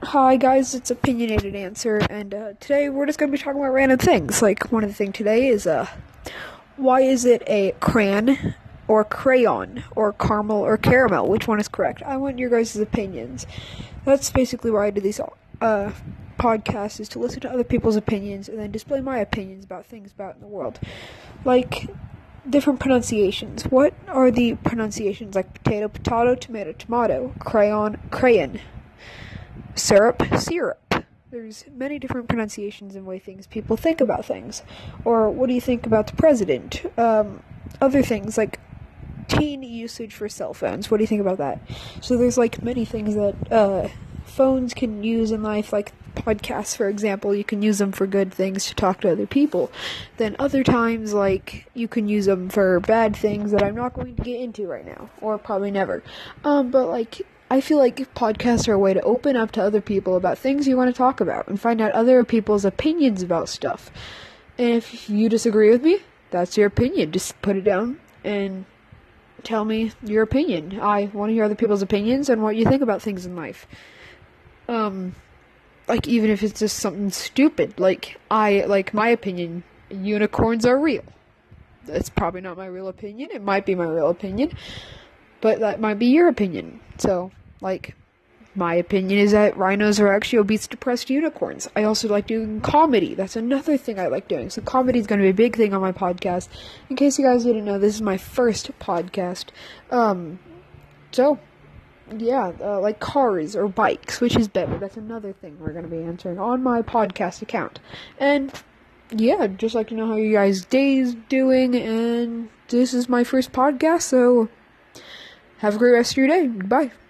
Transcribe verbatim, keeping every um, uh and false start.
Hi guys, it's Opinionated Answer, and uh, today we're just going to be talking about random things. Like, one of the things today is, uh, why is it a crayon, or crayon, or caramel, or caramel? Which one is correct? I want your guys' opinions. That's basically why I do these, uh, podcasts, is to listen to other people's opinions, and then display my opinions about things about in the world. Like, different pronunciations. What are the pronunciations? Like, potato, potato, tomato, tomato, crayon, crayon. Syrup, syrup. There's many different pronunciations and way things people think about things. Or what do you think about the president? Um, other things like teen usage for cell phones. What do you think about that? So there's like many things that uh, phones can use in life, like podcasts, for example. You can use them for good things to talk to other people. Then other times, like, you can use them for bad things that I'm not going to get into right now, or probably never. Um, but like, I feel like podcasts are a way to open up to other people about things you want to talk about and find out other people's opinions about stuff. And if you disagree with me, that's your opinion. Just put it down and tell me your opinion. I want to hear other people's opinions and what you think about things in life. Um, like, even if it's just something stupid. Like, I, like, my opinion, unicorns are real. That's probably not my real opinion. It might be my real opinion. But that might be your opinion. So, like, my opinion is that rhinos are actually obese, depressed unicorns. I also like doing comedy. That's another thing I like doing. So comedy is going to be a big thing on my podcast. In case you guys didn't know, this is my first podcast. Um, so, yeah, uh, like cars or bikes, which is better. That's another thing we're going to be answering on my podcast account. And, yeah, I'd just like to know how you guys' day's doing. And this is my first podcast, so have a great rest of your day. Goodbye.